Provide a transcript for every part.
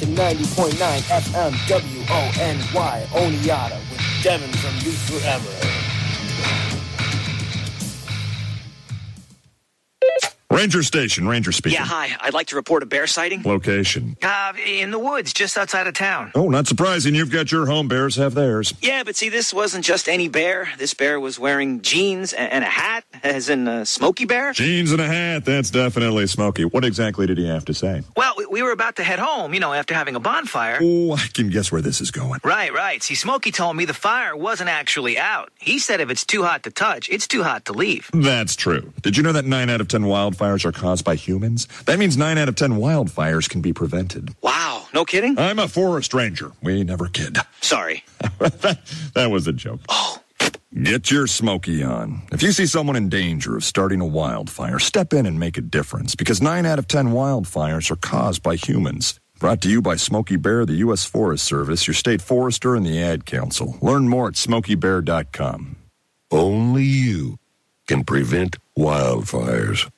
90.9 FM WONY Oneonta with Devin from Youth Forever. Ranger Station, Ranger speaking. Yeah, hi. I'd like to report a bear sighting. Location? In the woods, just outside of town. Oh, not surprising. You've got your home. Bears have theirs. Yeah, but see, this wasn't just any bear. This bear was wearing jeans and a hat, as in Smokey Bear. Jeans and a hat. That's definitely Smokey. What exactly did he have to say? Well, we were about to head home, after having a bonfire. Oh, I can guess where this is going. Right. See, Smokey told me the fire wasn't actually out. He said if it's too hot to touch, it's too hot to leave. That's true. Did you know that 9 out of 10 wildfires are caused by humans? That means 9 out of 10 wildfires can be prevented. Wow, no kidding? I'm a forest ranger. We never kid. Sorry. that was a joke. Oh. Get your Smokey on. If you see someone in danger of starting a wildfire, step in and make a difference, because 9 out of 10 wildfires are caused by humans. Brought to you by Smokey Bear, the U.S. Forest Service, your state forester, and the Ad Council. Learn more at smokeybear.com. Only you can prevent wildfires.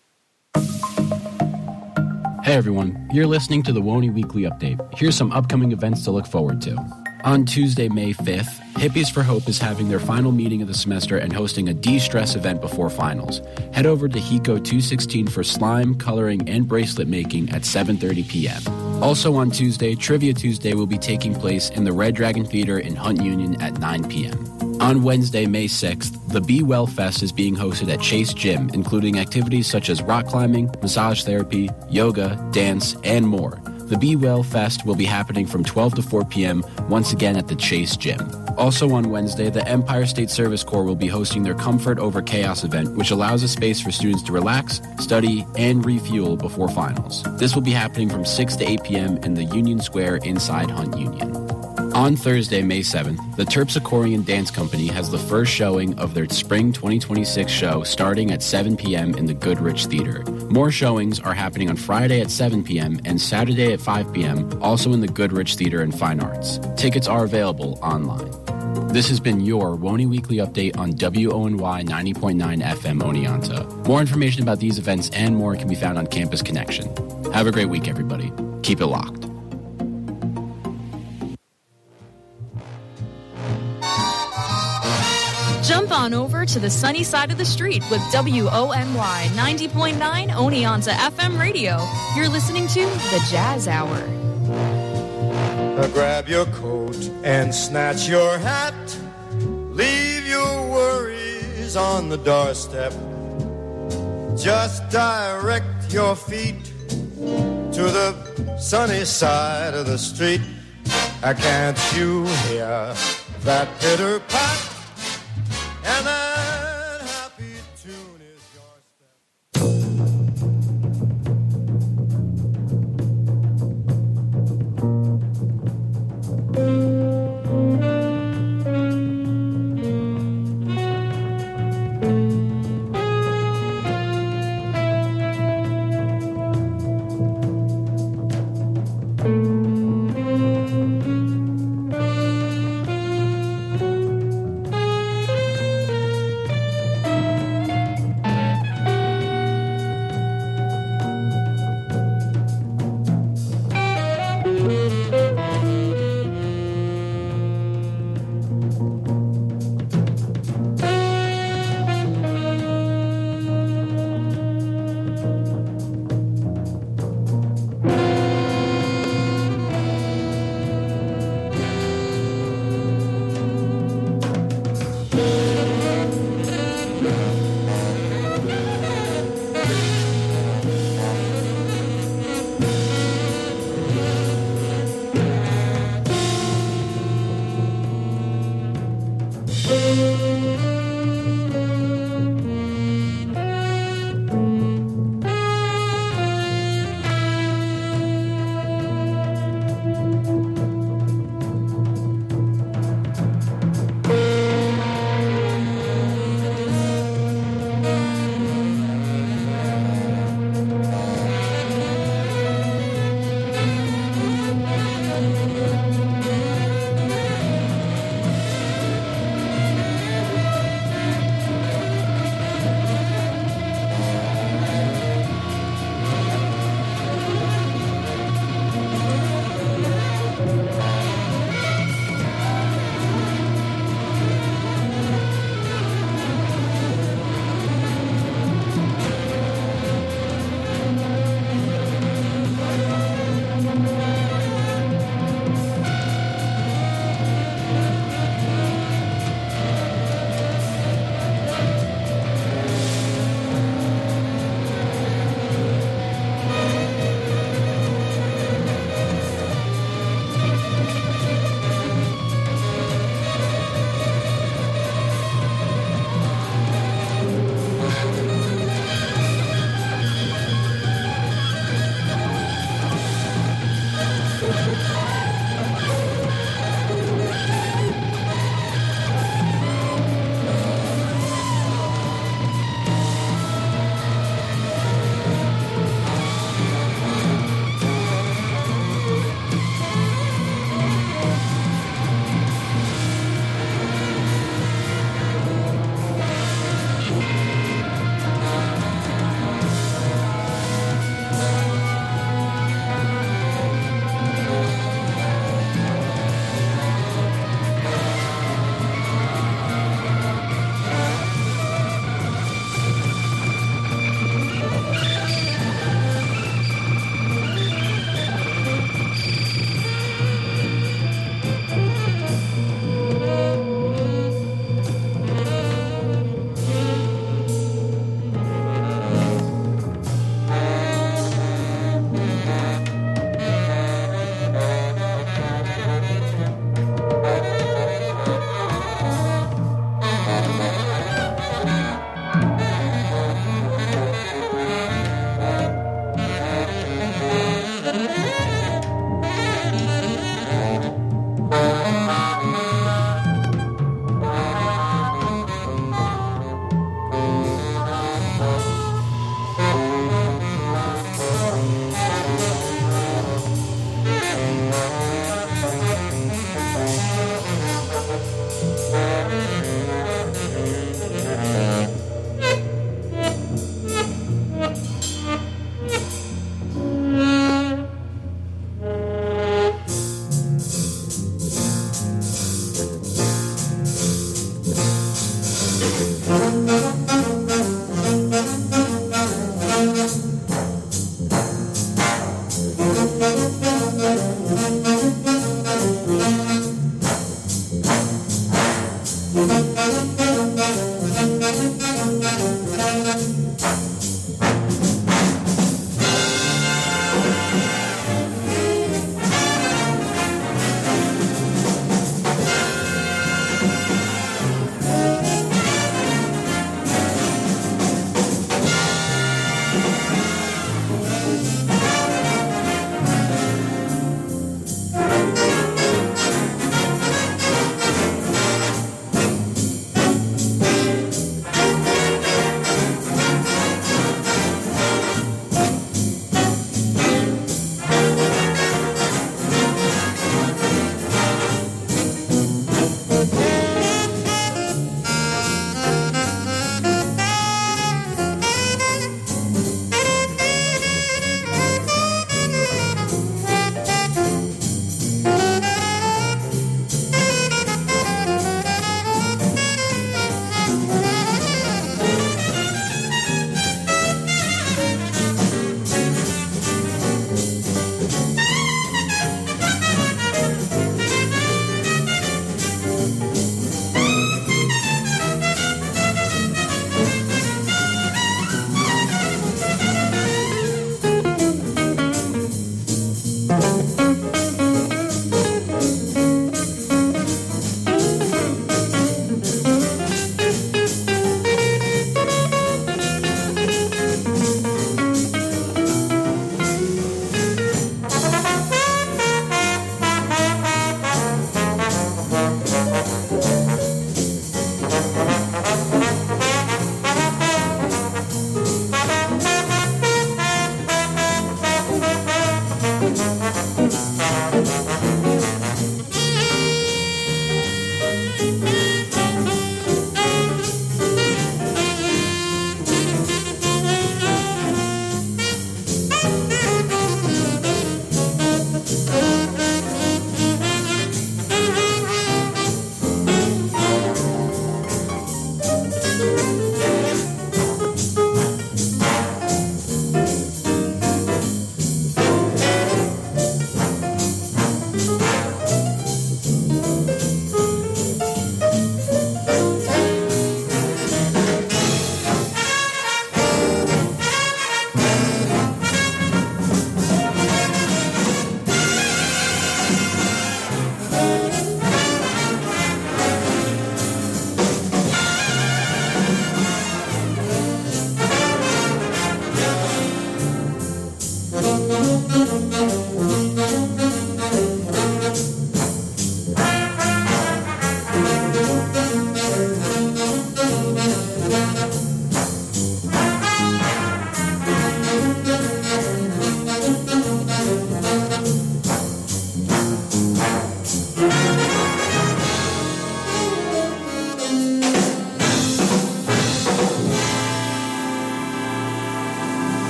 Hey everyone, you're listening to the WONY Weekly Update. Here's some upcoming events to look forward to. On Tuesday, May 5th, Hippies for Hope is having their final meeting of the semester and hosting a de-stress event before finals. Head over to HECO 216 for slime, coloring, and bracelet making at 7:30 p.m. Also on Tuesday, Trivia Tuesday will be taking place in the Red Dragon Theater in Hunt Union at 9 p.m. On Wednesday, May 6th, the Be Well Fest is being hosted at Chase Gym, including activities such as rock climbing, massage therapy, yoga, dance, and more. The Be Well Fest will be happening from 12 to 4 p.m., once again at the Chase Gym. Also on Wednesday, the Empire State Service Corps will be hosting their Comfort Over Chaos event, which allows a space for students to relax, study, and refuel before finals. This will be happening from 6 to 8 p.m. in the Union Square inside Hunt Union. On Thursday, May 7th, the Terpsichorean Dance Company has the first showing of their Spring 2026 show starting at 7 p.m. in the Goodrich Theater. More showings are happening on Friday at 7 p.m. and Saturday at 5 p.m., also in the Goodrich Theater and Fine Arts. Tickets are available online. This has been your WONY Weekly Update on WONY 90.9 FM Oneonta. More information about these events and more can be found on Campus Connection. Have a great week, everybody. Keep it locked. Jump on over to the sunny side of the street with WONY 90.9 Oneonta FM radio. You're listening to The Jazz Hour. Grab your coat and snatch your hat. Leave your worries on the doorstep. Just direct your feet to the sunny side of the street. Can't you hear that pitter-pat? And that happy tune is your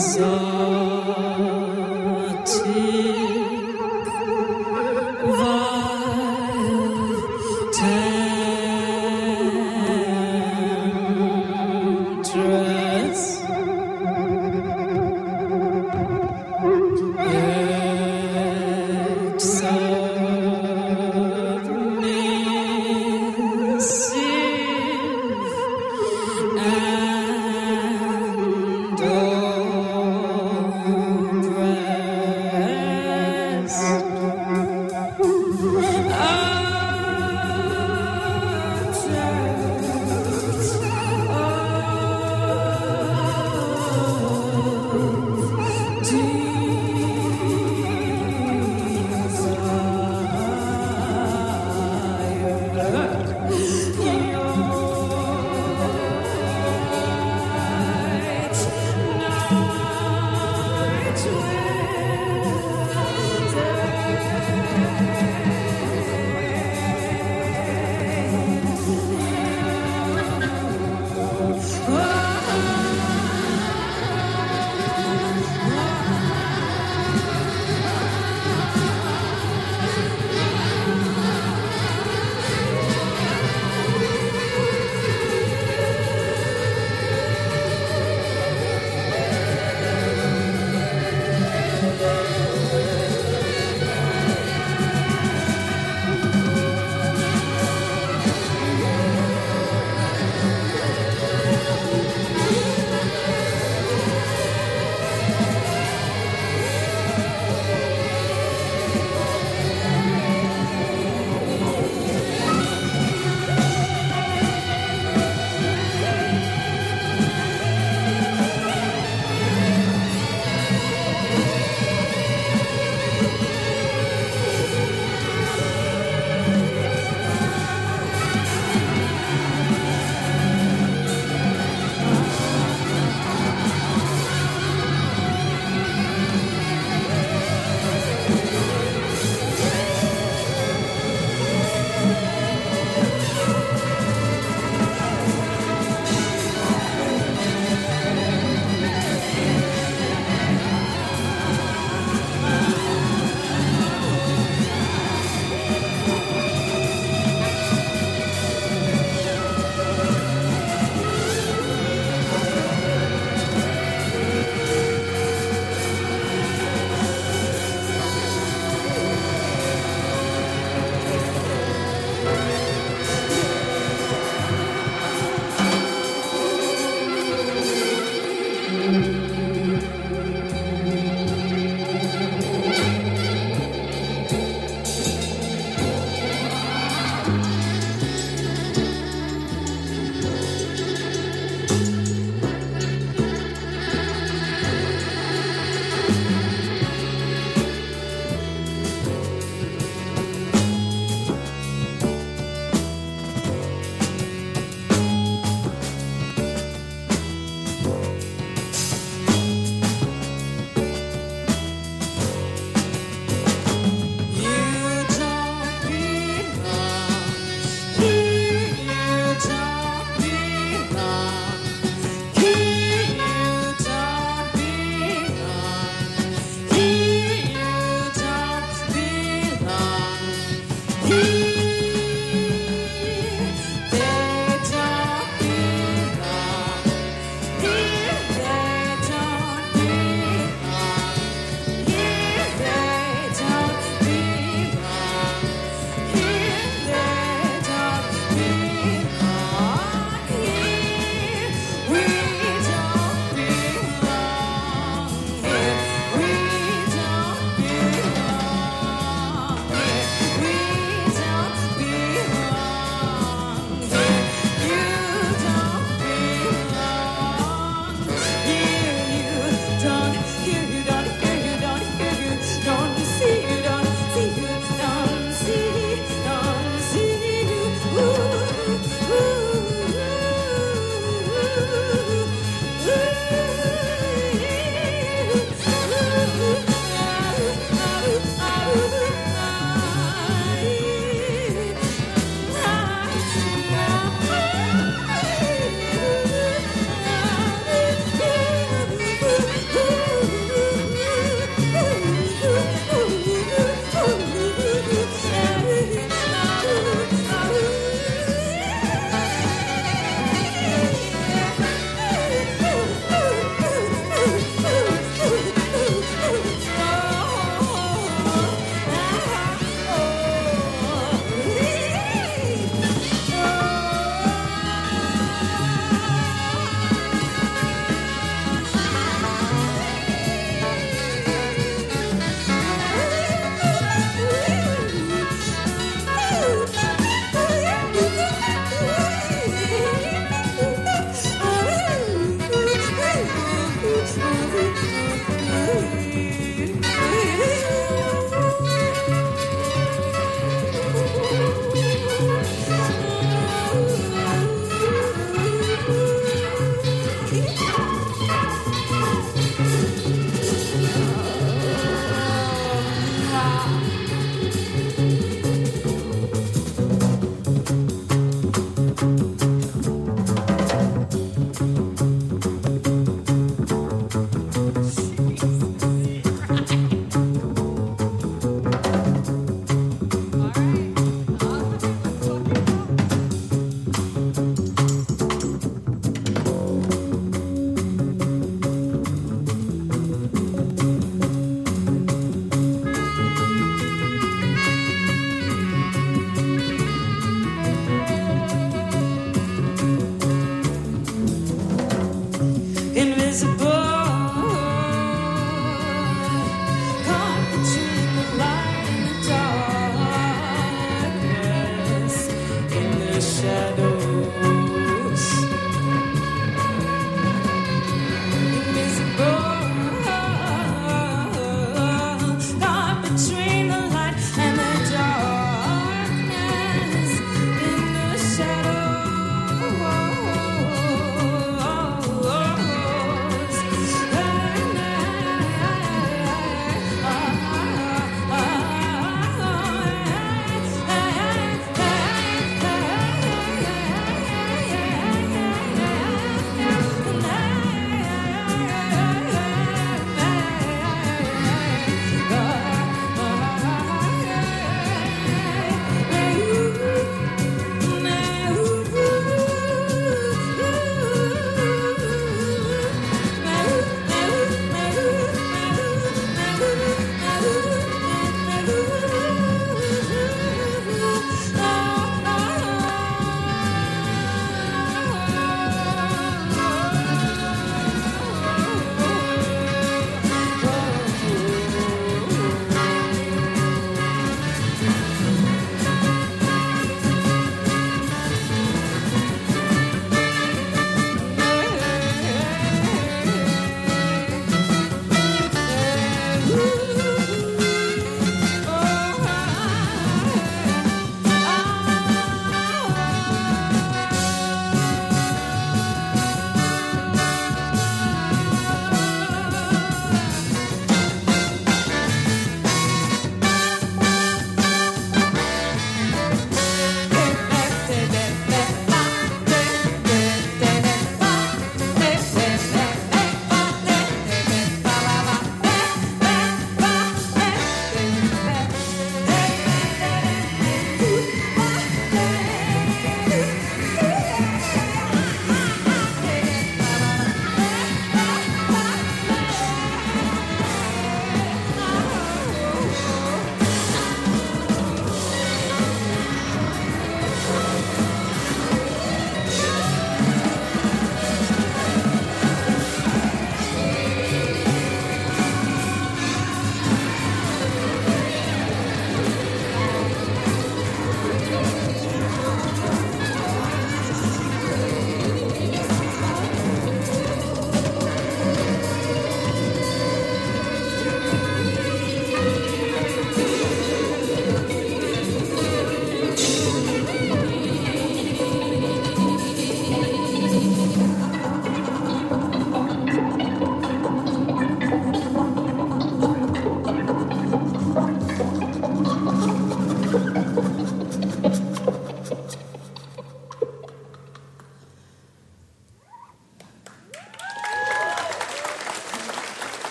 and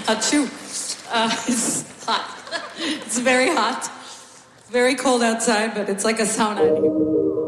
Achoo. It's hot. It's very hot. It's very cold outside, but it's like a sauna in here.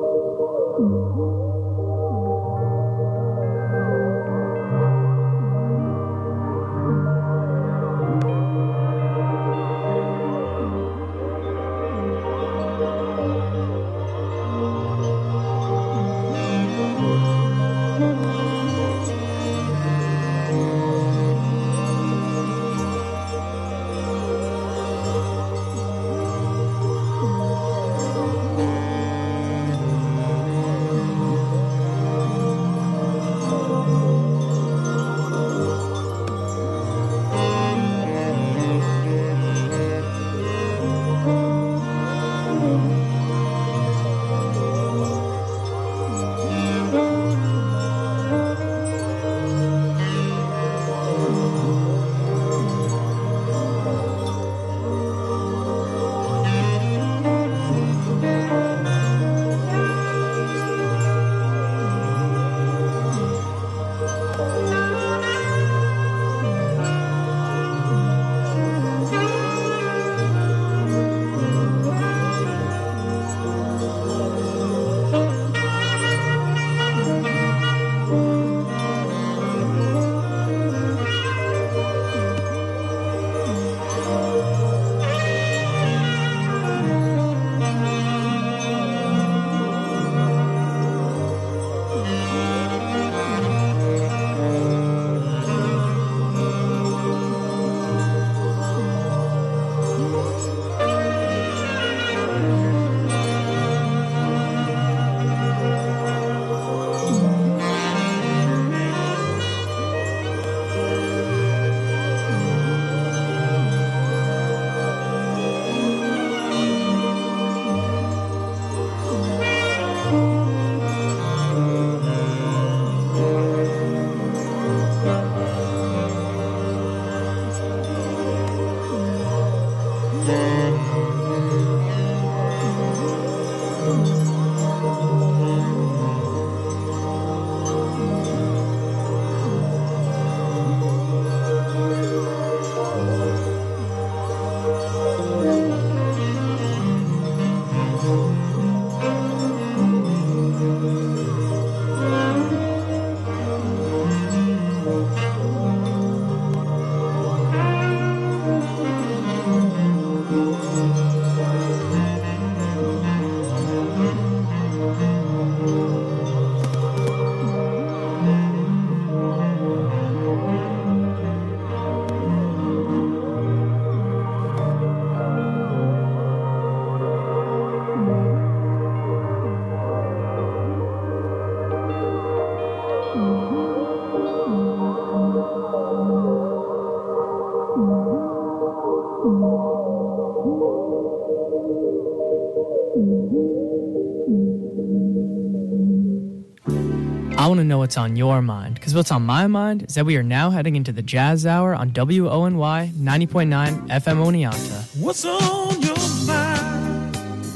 I want to know what's on your mind, because what's on my mind is that we are now heading into the Jazz Hour on WONY 90.9 FM Oneonta. What's on your mind?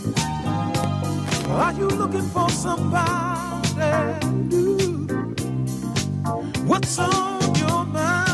Are you looking for somebody new? What's on your mind?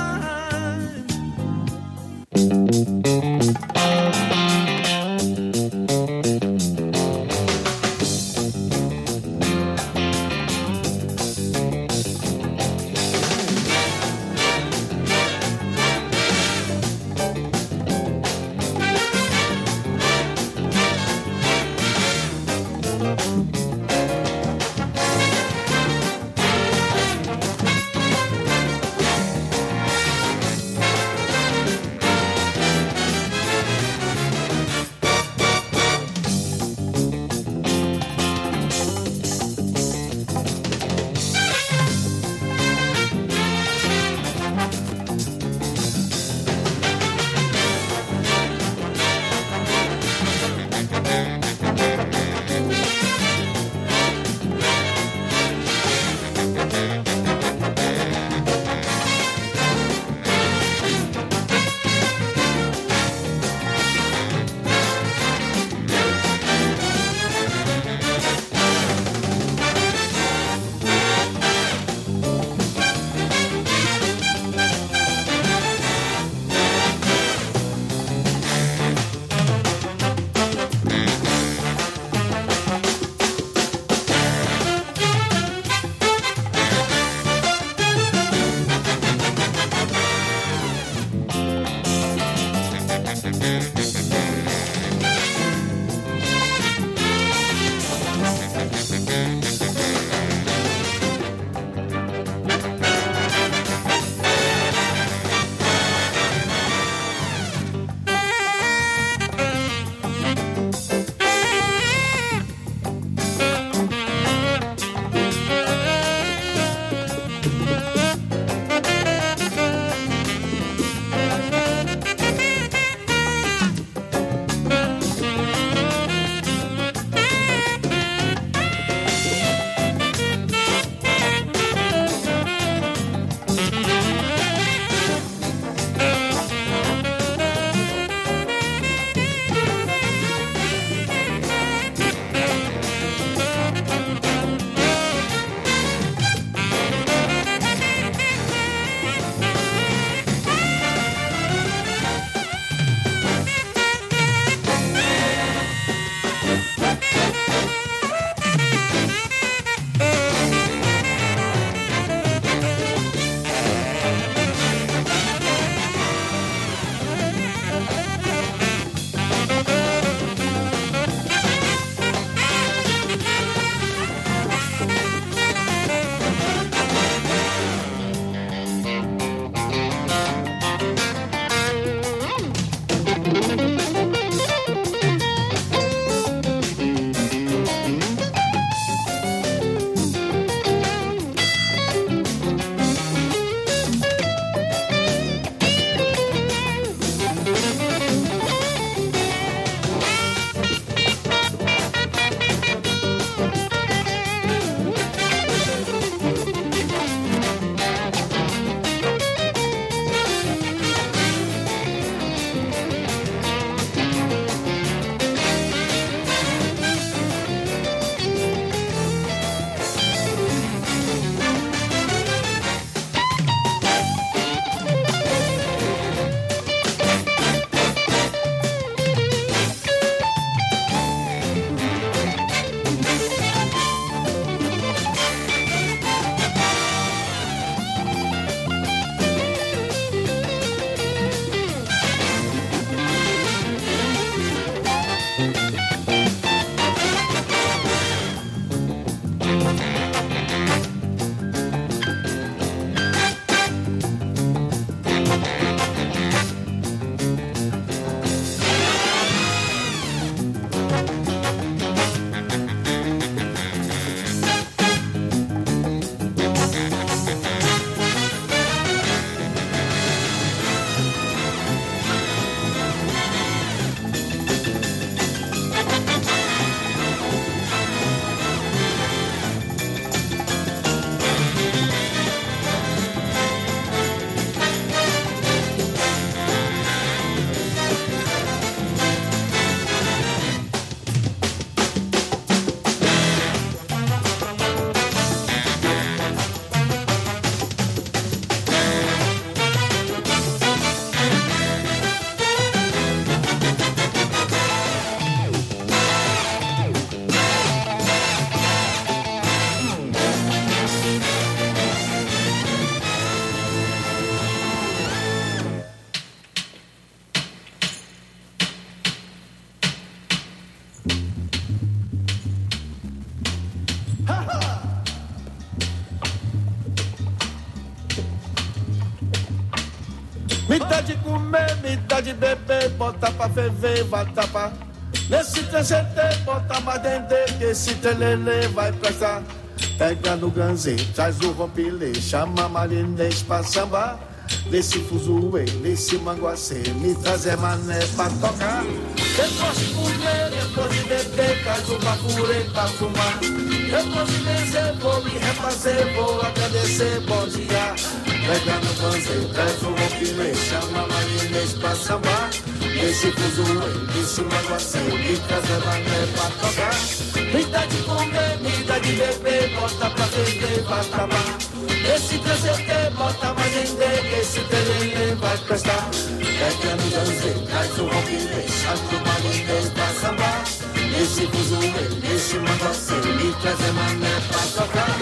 Me dá de comer, me dá de beber, bota pra ferver, vai tapar. Nesse TCT, bota pra dentro, que esse telele vai prestar. Pega no ganzê, traz o rompilê, chama marinês pra sambar. Nesse fuzuê, nesse manguacê, me trazer mané pra tocar. Depois de comer, depois de beber, traz o bafurê pra fumar. Depois de benzer, vou me refazer, vou agradecer, bom dia. Pega no ganzê, traz o rompilê, chama marinês pra sambar. Nesse fuzuê, nesse manguacê, me trazer mané pra tocar. Me dá de comer, me dá de beber, bota pra beber, vai trabalhar. Esse TCT, bota mais em esse telele vai prestar. Pega no ganzê, traz o rompilê, chama o marinês pra sambar. Esse fuzuê, esse manguacê, me trazer mané pra tocar.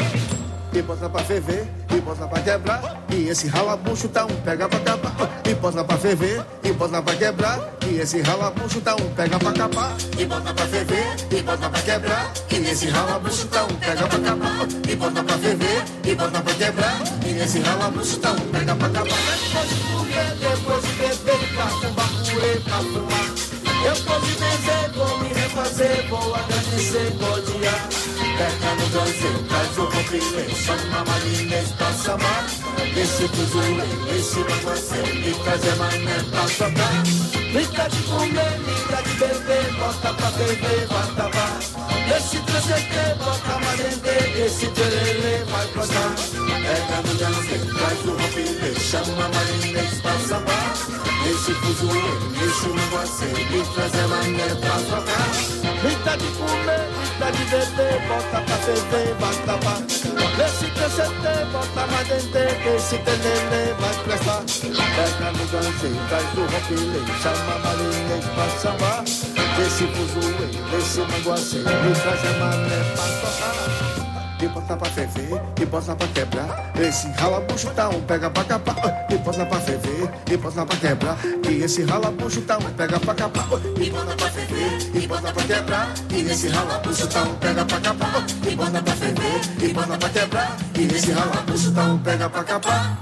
E bota pra ferver, e bota pra quebrar. E esse ralabucho tá um pega pra capar. E bota pra ferver, e bota pra quebrar. E esse ralabucho tá um pega pra capar. E bota pra ferver, e bota pra quebrar. E esse ralabucho tá um pega pra capar. E bota pra ferver, e bota pra quebrar. E esse ralabucho tá um pega pra capar. Depois de comer, depois de beber, faço um bafurê pra fumar. Depois de benzer, vou me refazer, vou agradecer, bom dia. Pega no ganzê, traz o rompilê, chama marinês pra samar. Esse fuzuê, esse manguacê, me trazer mané pra tocar. Me dá de comer, me dá de beber, bota pra beber, vai tapar. Esse TCT, bota marendê, esse telele vai gostar. Pega no ganzê, traz o rompilê, chama marinês pra samar. Esse fuzuê, esse manguacê, me trazer mané pra tocar. Me dá de comer, me dá de beber, bota pra beber, vai tapar. Esse TCT, bota mais dentro, esse telele vai prestar. Pega no ganzê, traz o rompilê, chama marinês pra sambar. Esse fuzuê, esse manguacê, me trazer mané pra tocar. E bota pra ferver, e bota pra quebrar. Esse ralabucho tá um pega pra capar. E bota pra ferver, e bota pra quebrar. E esse ralabucho tá um pega pra capar. E bota pra ferver, e bota pra quebrar. E esse ralabucho tá um pega pra capar. E bota pra ferver, e bota pra quebrar. E esse ralabucho tá um pega pra capar.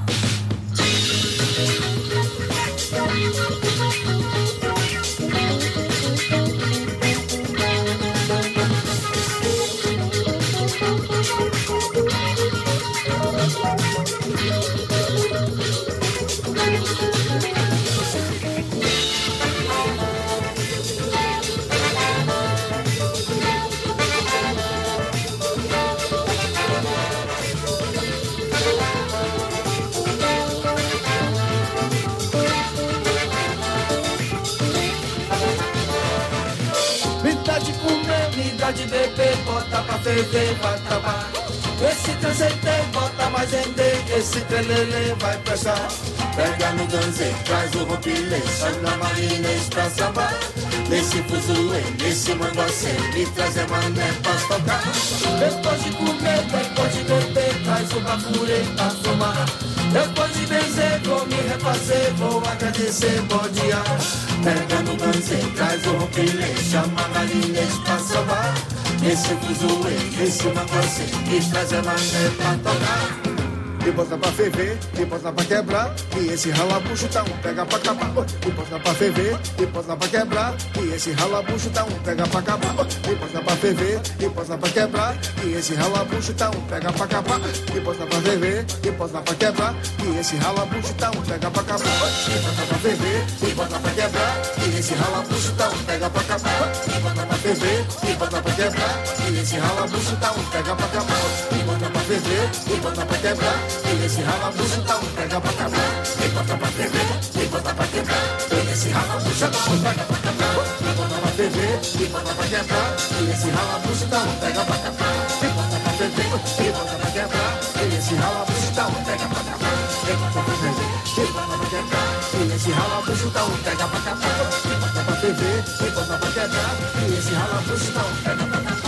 De beber, bota pra ferver, vai trabalhar. Esse TCT, bota mais em D, esse telele vai prestar. Pega no ganzê, traz o rompilê, chama marinês pra sambar. Nesse fuzuê, nesse manguacê, me trazer mané pra tocar. Depois de comer, depois de beber, traz o bafurê pra fumar. Depois de benzer, vou me refazer, vou agradecer, bom dia. Pega no ganzê, traz o rompilê, chama marinês pra sambar. Esse fuzuê, esse manguacê, me trazer mané pra tocar. E bota pra ferver, e bota pra quebrar. E esse ralabucho tá um pega pra acabar. E bota pra ferver, e bota pra quebrar. E esse ralabucho tá um pega pra acabar. E bota pra ferver, e bota pra quebrar. E esse ralabucho tá um pega pra acabar. E bota pra ferver, e bota pra quebrar. E esse ralabucho tá um pega pra acabar. E bota pra ferver, e bota pra quebrar. E esse ralabucho tá um pega pra acabar. E bota pra ferver, e bota pra quebrar. E esse ralabucho tá um pega pra acabar. E bota pra ferver, e bota pra quebrar. E esse ralabucho tá um pega pra acabar. E bota pra ferver, e bota pra quebrar. E esse ralabucho tá um pega pra acabar. E bota pra ferver, e bota pra quebrar. E esse ralabucho tá um pega pra acabar. E bota pra ferver, e bota pra quebrar. E esse ralabucho tá um pega pra acabar. E bota pra ferver, e bota pra quebrar. E esse ralabucho tá um pega pra acabar. E bota pra ferver, e bota pra quebrar. E esse ralabucho tá um pega pra acabar.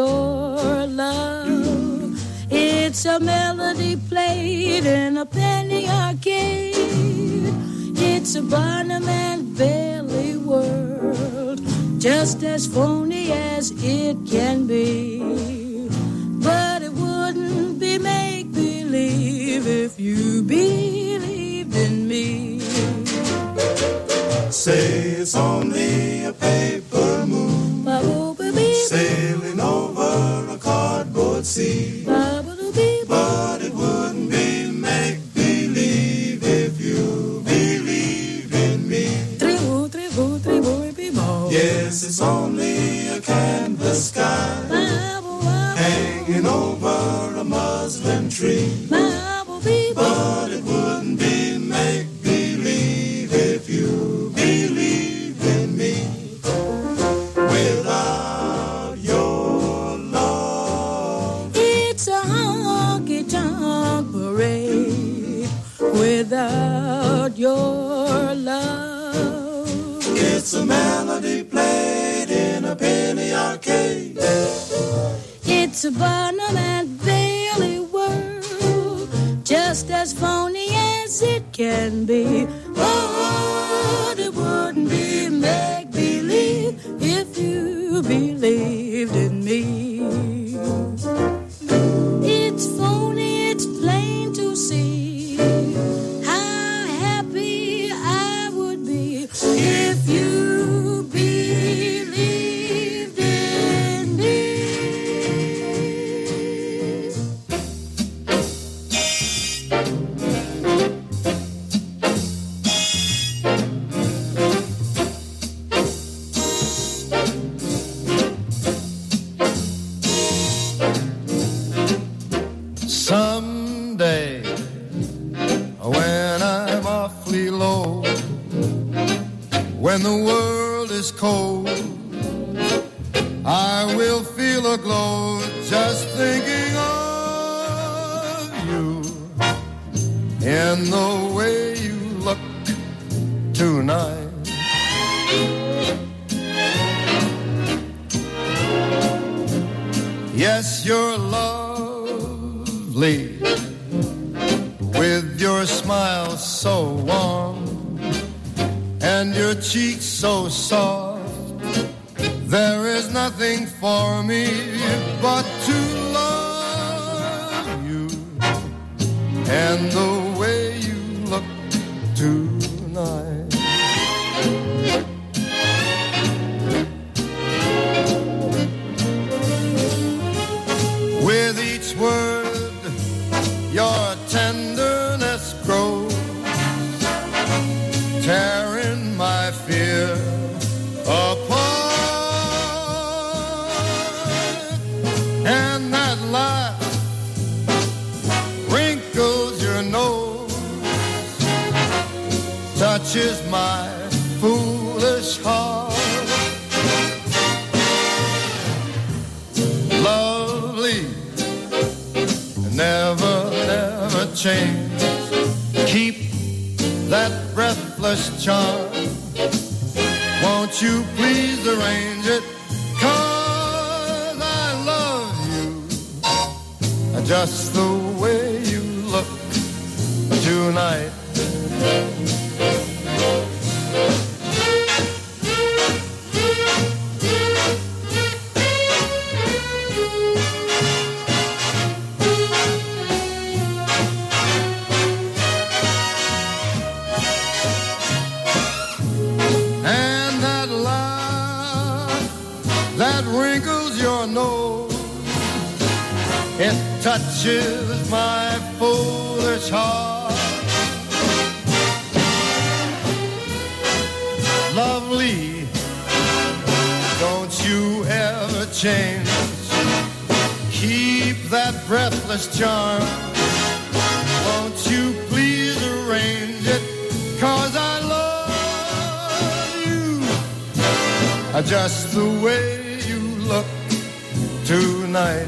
your love. It's a melody played in a penny arcade. It's a Barnum and Bailey world, just as phony as it can be. But it wouldn't be make-believe if you believed in me. Say it's only a paper moon, sailing over a cardboard sea. But it wouldn't be make-believe if you believed in me. Yes, it's only a canvas sky hanging over a muslin tree. But it wouldn't be make-believe if you believed in me. Without your love, it's a honky-tonk parade. Without your love, it's a melody played in a penny arcade. It's a Barnum and Bailey world, just as phony as it can be. But it wouldn't be make-believe if you believed in me. It's phony, it's plain to see how happy I would be if you believed in me. Someday, when I'm awfully low, when the world is cold, I will feel a glow just thinking of you. In the way you look tonight, yes, you're lovely, with your smile so warm and your cheeks so soft. There is nothing for me but to love you. And the way you look tonight, with each word your tenderness grows, tearing my fear apart. And that laugh wrinkles your nose, touches my foolish heart. Lovely, never, never change. Keep that breathless charm. Won't you please arrange it? 'Cause I love you just the way you look tonight. And that laugh that wrinkles your nose, it touches my foolish heart. Lovely, don't you ever change. Keep that breathless charm. Won't you please arrange it? 'Cause I love you just the way you look tonight.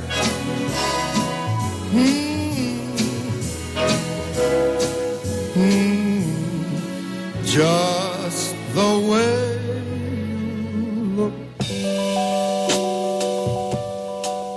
Just the way you look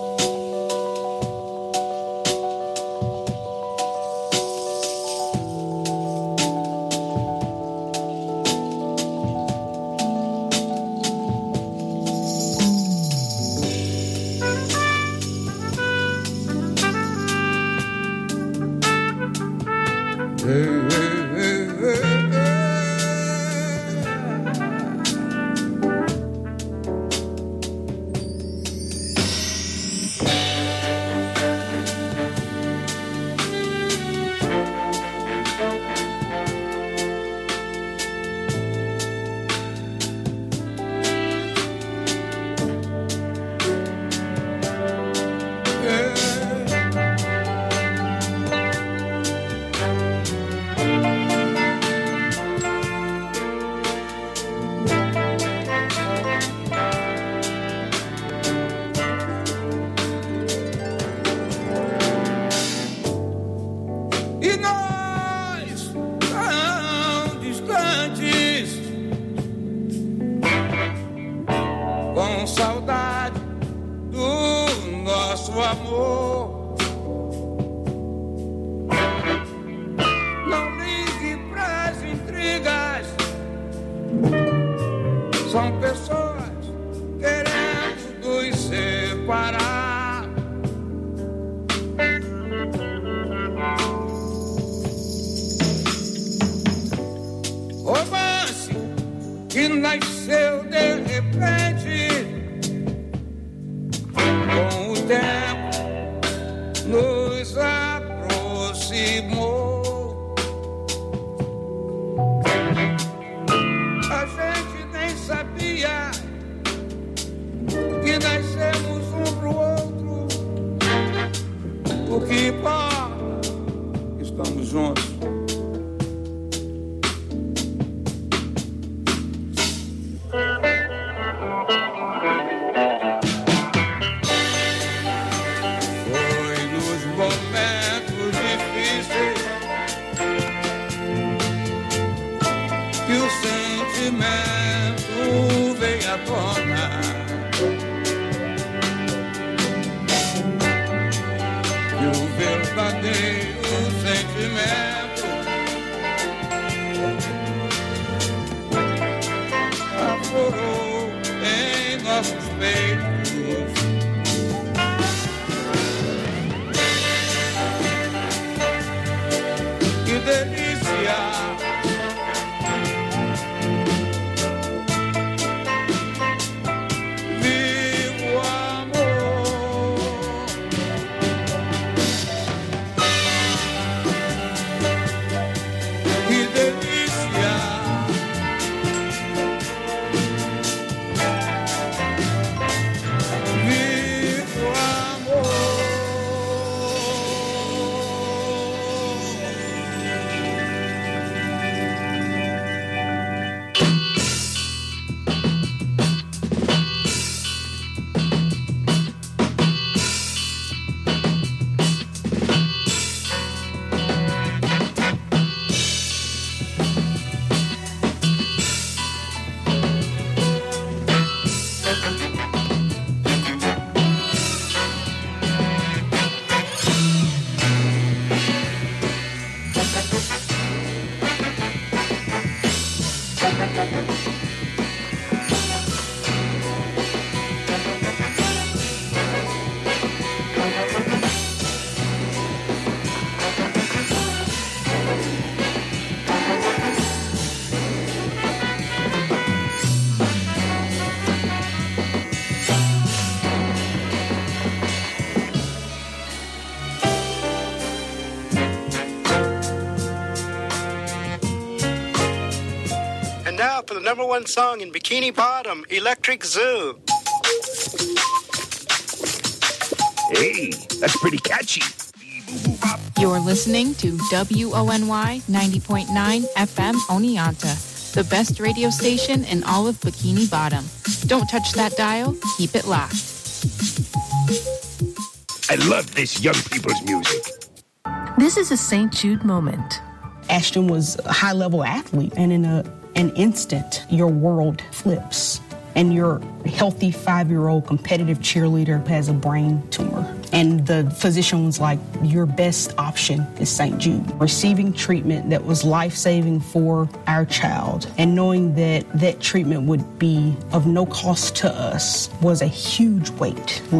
For the #1 song in Bikini Bottom, Electric Zoo. Hey, that's pretty catchy. You're listening to WONY 90.9 FM Oneonta, the best radio station in all of Bikini Bottom. Don't touch that dial, keep it locked. I love this young people's music. This is a St. Jude moment. Ashton was a high-level athlete, and in an instant, your world flips. And your healthy 5-year-old competitive cheerleader has a brain tumor. And the physician was like, your best option is St. Jude. Receiving treatment that was life-saving for our child and knowing that that treatment would be of no cost to us was a huge weight.